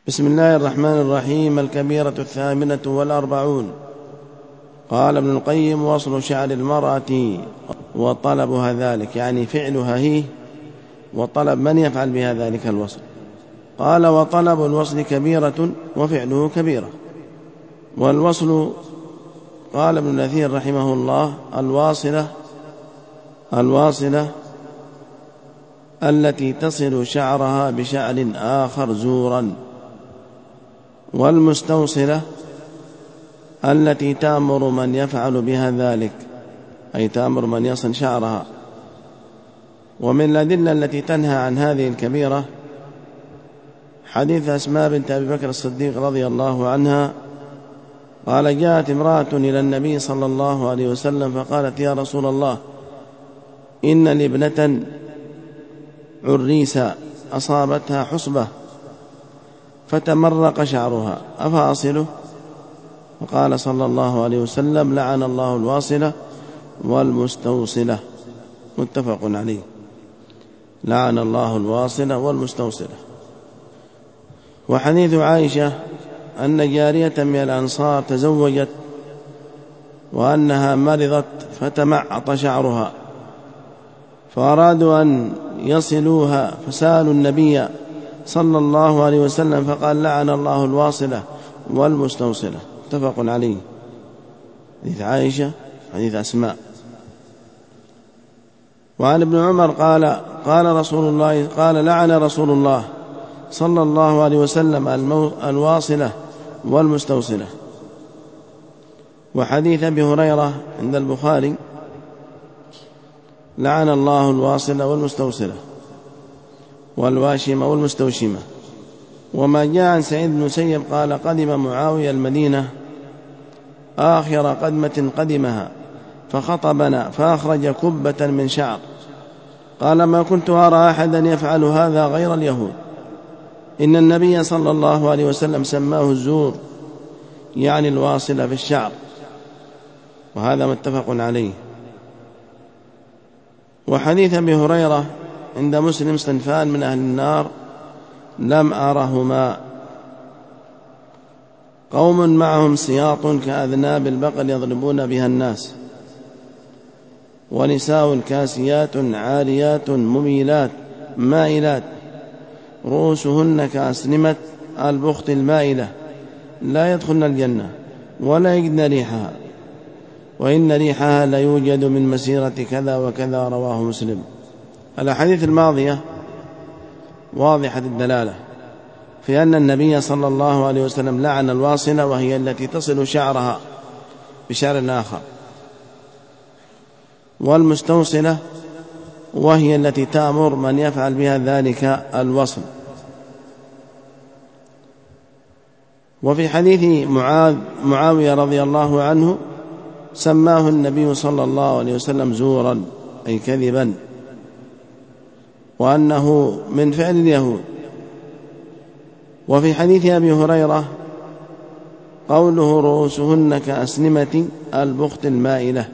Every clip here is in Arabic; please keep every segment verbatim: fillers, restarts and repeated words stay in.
بسم الله الرحمن الرحيم. الكبيرة الثامنة والأربعون. قال ابن القيم: وصل شعر المرأة وطلبها ذلك، يعني فعلها هي وطلب من يفعل بها ذلك الوصل. قال: وطلب الوصل كبيرة وفعله كبيرة. والوصل، قال ابن الأثير رحمه الله: الواصلة الواصلة التي تصل شعرها بشعر آخر زورا، والمستوصلة التي تأمر من يفعل بها ذلك، أي تأمر من يصل شعرها. ومن الأدلة التي تنهى عن هذه الكبيرة حديث أسماء بنت أبي بكر الصديق رضي الله عنها قال: جاءت امرأة إلى النبي صلى الله عليه وسلم فقالت: يا رسول الله، إن لابنة عريسة أصابتها حصبة فتمرق شعرها، أفأصله؟ فقال صلى الله عليه وسلم: لعن الله الواصلة والمستوصلة. متفق عليه. لعن الله الواصلة والمستوصلة. وحديث عائشة أن جارية من الأنصار تزوجت وأنها مرضت فتمعط شعرها، فأرادوا أن يصلوها فسألوا النبي صلى الله عليه وسلم فقال: لعن الله الواصلة والمستوصلة. متفق عليه. حديث عائشة حديث أسماء. وعن ابن عمر قال: قال رسول الله قال لعن رسول الله صلى الله عليه وسلم الواصلة والمستوصلة. وحديث أبي هريرة عند البخاري: لعن الله الواصلة والمستوصلة والواشمة والمستوشمة. وما جاء عن سعيد بن مسيب قال: قدم معاوية المدينة آخر قدمة قدمها فخطبنا فأخرج كبة من شعر، قال: ما كنت أرى أحدا يفعل هذا غير اليهود، إن النبي صلى الله عليه وسلم سماه الزور، يعني الواصلة في الشعر. وهذا متفق عليه. وحديث أبي هريرة عند مسلم: صنفان من أهل النار لم أرهما، قوم معهم سياط كأذناب البقر يضربون بها الناس، ونساء كاسيات عاريات مميلات مائلات رؤوسهن كأسنمة البخت المائلة لا يدخلن الجنة ولا يجدن ريحها، وإن ريحها لا يوجد من مسيرة كذا وكذا. رواه مسلم. الأحاديث الماضية واضحة الدلالة في أن النبي صلى الله عليه وسلم لعن الواصلة، وهي التي تصل شعرها بشعر آخر، والمستوصلة وهي التي تأمر من يفعل بها ذلك الوصل. وفي حديث معاذ معاوية رضي الله عنه سماه النبي صلى الله عليه وسلم زورا، أي كذبا، وأنه من فعل اليهود. وفي حديث أبي هريرة قوله: رؤوسهن كأسنمة البخت المائلة.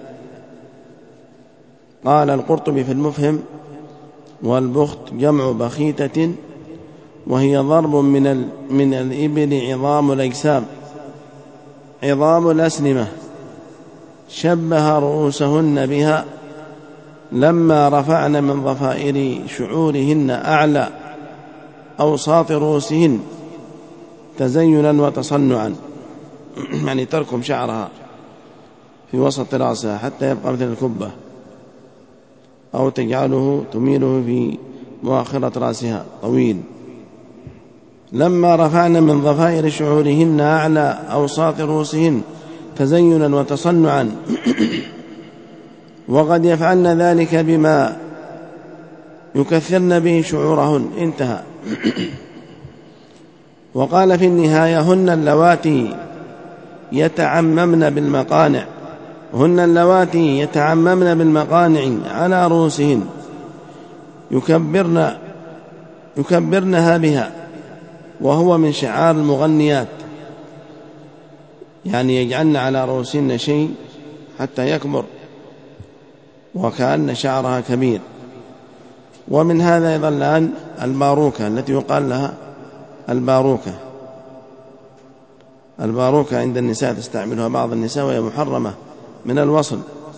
قال القرطبي في المفهم: والبخت جمع بخيتة، وهي ضرب من, ال... من الإبل عظام الأجسام عظام الأسنمة، شبه رؤوسهن بها لما رفعن من ضفائر شعورهن أعلى أوساط رؤوسهن تزينا وتصنعا، يعني تركم شعرها في وسط رأسها حتى يبقى مثل الكبة، أو تجعله تميله في مؤخرة رأسها طويل. لما رفعن من ضفائر شعورهن أعلى أوساط رؤوسهن تزينا وتصنعا، وقد يفعلن ذلك بما يكثرن به شعورهن. انتهى. وقال في النهاية: هن اللواتي يتعممن بالمقانع هن اللواتي يتعممن بالمقانع على رؤوسهن يكبرن يكبرنها بها، وهو من شعار المغنيات، يعني يجعلن على رؤوسهن شيء حتى يكبر وكأن شعرها كبير. ومن هذا أيضا الآن الباروكة التي يقال لها الباروكة، الباروكة عند النساء تستعملها بعض النساء وهي محرمة من الوصل،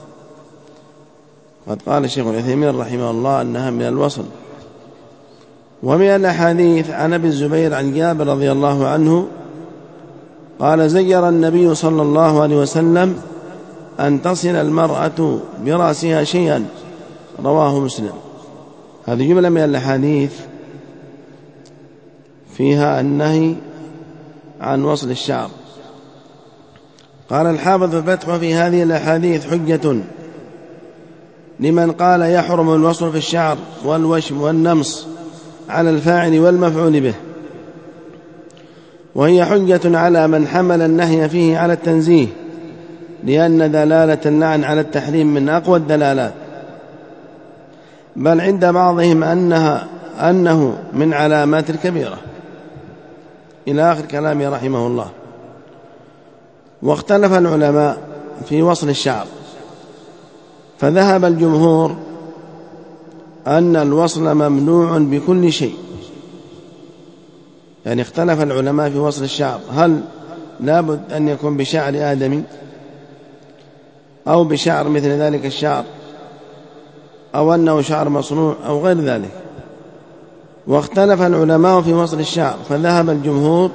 قد قال الشيخ العثيمين رحمه الله أنها من الوصل. ومن الأحاديث عن أبي الزبير عن جابر رضي الله عنه قال زجر النبي صلى الله عليه وسلم أن تصل المرأة برأسها شيئا، رواه مسلم. هذه جملة من الأحاديث فيها النهي عن وصل الشعر. قال الحافظ في الفتح وفي هذه الأحاديث حجة لمن قال يحرم الوصل في الشعر والوشم والنمص على الفاعل والمفعول به، وهي حجة على من حمل النهي فيه على التنزيه، لأن دلالة اللعن على التحريم من أقوى الدلالات، بل عند بعضهم أنها أنه من علامات الكبيرة، إلى آخر كلامه رحمه الله. واختلف العلماء في وصل الشعر، فذهب الجمهور أن الوصل ممنوع بكل شيء، يعني اختلف العلماء في وصل الشعر، هل لابد أن يكون بشعر آدمي أو بشعر مثل ذلك الشعر أو أنه شعر مصنوع أو غير ذلك. واختلف العلماء في وصل الشعر، فذهب الجمهور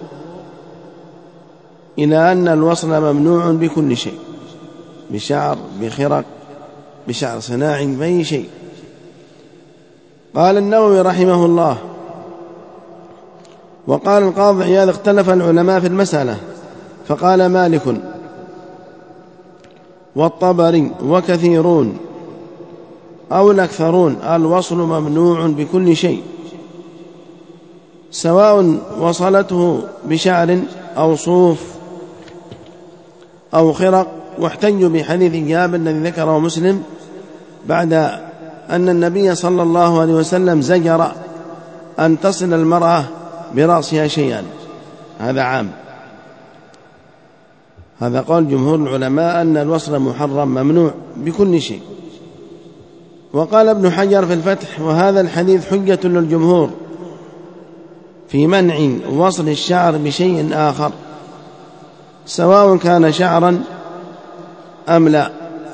إلى أن الوصل ممنوع بكل شيء، بشعر، بخرق، بشعر صناعي، بأي شيء. قال النووي رحمه الله وقال القاضي عياض اختلف العلماء في المسألة، فقال مالك والطبري وكثيرون أو الأكثرون الوصل ممنوع بكل شيء، سواء وصلته بشعر أو صوف أو خرق. واحتجوا بحديث جابر الذي ذكره مسلم بعد أن النبي صلى الله عليه وسلم زجر أن تصل المرأة برأسها شيئا، هذا عام. هذا قول جمهور العلماء أن الوصل محرم ممنوع بكل شيء. وقال ابن حجر في الفتح وهذا الحديث حجة للجمهور في منع وصل الشعر بشيء آخر، سواء كان شعرا أم لا.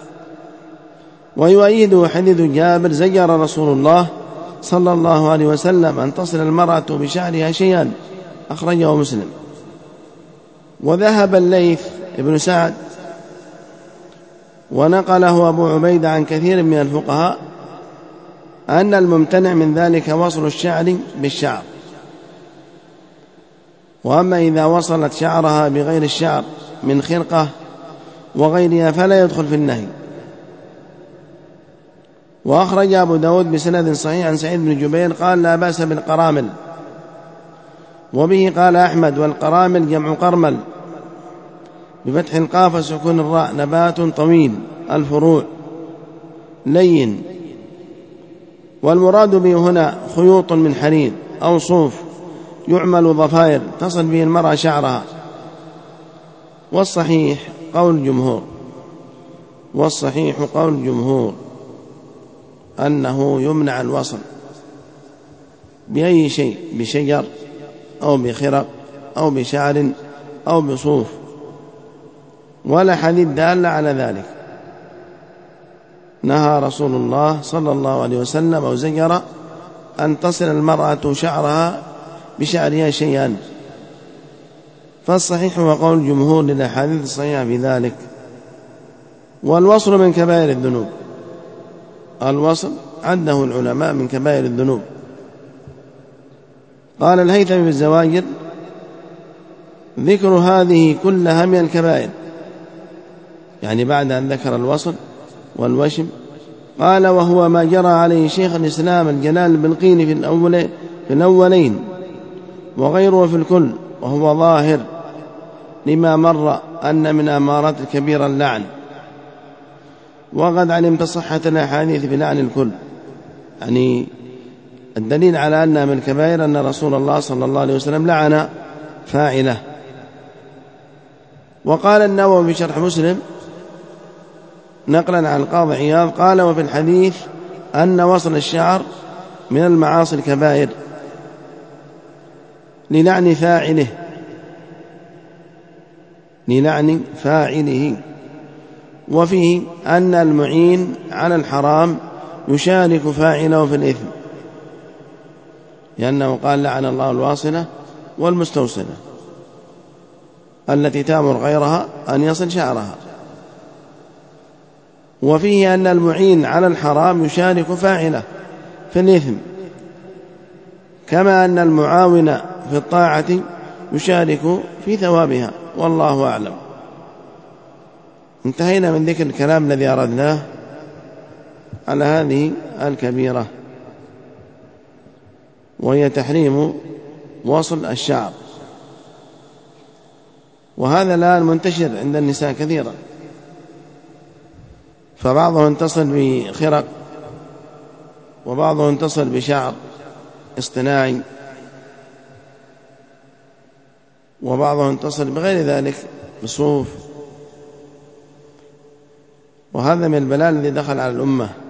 ويؤيده حديث جابر زجر رسول الله صلى الله عليه وسلم أن تصل المرأة بشعرها شيئا، أخرجه مسلم. وذهب الليث ابن سعد ونقله أبو عبيد عن كثير من الفقهاء أن الممتنع من ذلك وصل الشعر بالشعر، وأما إذا وصلت شعرها بغير الشعر من خرقة وغيرها فلا يدخل في النهي. وأخرج أبو داود بسند صحيح عن سعيد بن جبير قال لا بأس بالقرامل، وبه قال أحمد، والقرامل جمع قرمل بفتح القاف وسكون الراء، نبات طويل الفروع لين، والمراد به هنا خيوط من حرير أو صوف يعمل ضفائر تصل به المرأة شعرها. والصحيح قول الجمهور والصحيح قول الجمهور أنه يمنع الوصل بأي شيء، بشجر أو بخرق أو بشعر أو بصوف، ولا حديث دال على ذلك. نهى رسول الله صلى الله عليه وسلم أو زجر أن تصل المرأة شعرها بشعرها شيئا، فالصحيح هو قول الجمهور للأحاديث الصحيحة في ذلك. والوصل من كبائر الذنوب، الوصل عنده العلماء من كبائر الذنوب. قال الهيثمي في الزواجر ذكر هذه كلها من الكبائر، يعني بعد أن ذكر الوصل والوشم قال وهو ما جرى عليه شيخ الإسلام الجلال بالقين في, الأول في الأولين وغيره في الكل، وهو ظاهر لما مر أن من أمارات الكبيرة اللعن، وقد علمت صحة الأحاديث بلعن الكل، يعني الدليل على أنها من الكبائر أن رسول الله صلى الله عليه وسلم لعن فاعله. وقال النووي في شرح مسلم نقلا عن القاضي عياض قال وفي الحديث أن وصل الشعر من المعاصي الكبائر للعن فاعله، للعن فاعله. وفيه أن المعين على الحرام يشارك فاعله في الإثم، لأنه قال لعن الله الواصلة والمستوصلة التي تأمر غيرها أن يصل شعرها. وفيه أن المعين على الحرام يشارك فاعله في الإثم، كما أن المعاون في الطاعة يشارك في ثوابها، والله أعلم. انتهينا من ذكر الكلام الذي أردناه على هذه الكبيرة، وهي تحريم وصل الشعر. وهذا الآن منتشر عند النساء كثيرا، فبعضهم تصل بخرق، وبعضهم تصل بشعر اصطناعي، وبعضهم تصل بغير ذلك بصوف. وهذا من البلاء الذي دخل على الأمة.